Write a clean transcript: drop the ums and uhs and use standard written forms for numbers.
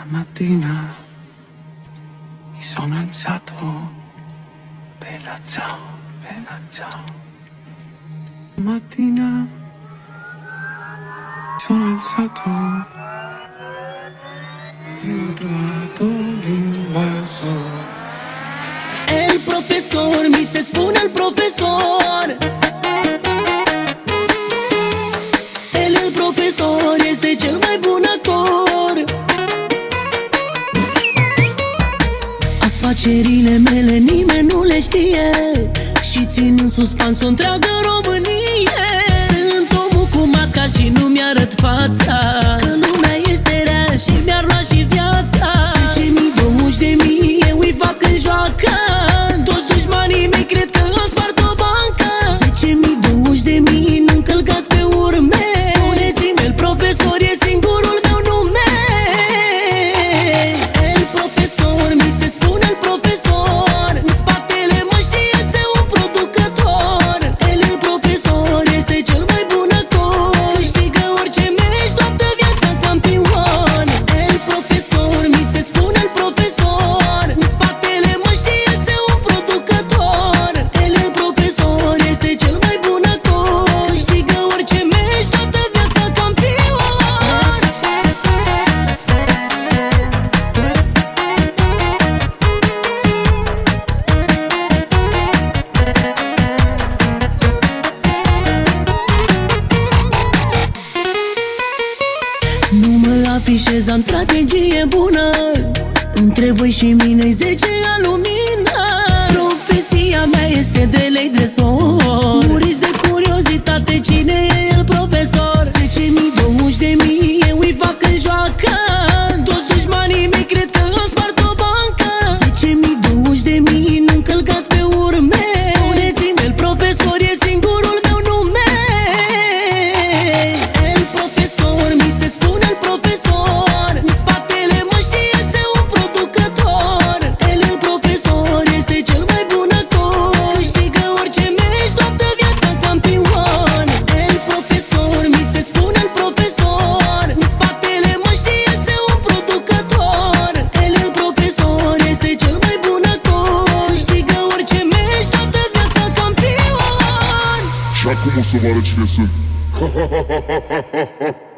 Stamattina mi sono alzato, bella ciao, bella ciao. Mattina mi sono alzato e ho trovato l'invasor. El profesor, mi se spune el profesor. El profesor este cel mai bun actor. Afacerile mele nimeni nu le știe și țin în suspans o întreagă Românie. Sunt omul cu masca și nu mi-arăt fața, că lumea este rea și mi-ar lua și viața. 10.000, 20.000, eu îi fac în joacă. Toți dușmanii mei cred că am spart o bancă. 10.000, 20.000, nu încălcați pe urme. Spuneți-mi, el profesor e singurul meu nume. El profesor, mi se spune el profesor. În spatele măștii este un producător. El profesor este cel mai bun actor. Câștigă orice meci, toată viața campion. El profesor, mi se spune el profesor. În spatele măștii este un producător. El profesor este cel mai bun actor. Câștigă orice meci, toată viața campion. Nu mă afișez, am strategie bună. Între voi și mine-i 10 ani lumină. Profesia mea este de lei dresor. Muriți de curiozitate, cine e el profesor? 10.000, 20.000, eu îi fac în joacă. Toți dușmanii mei cred că am spart o bancă. 10.000, 20.000, nu încălcați pe urme. Spuneți-mi, el profesor e singurul meu nume. El profesor, mi se spune el profesor. În spatele măștii este un producător. El profesor este cel mai bun actor. Câștigă orice meci, toată viața campion. El profesor, mi se spune el profesor. În spatele măștii este un producător. El profesor este cel mai bun actor. Câștigă orice meci, toată viața campion. Și acum o să vă arăt cine sunt.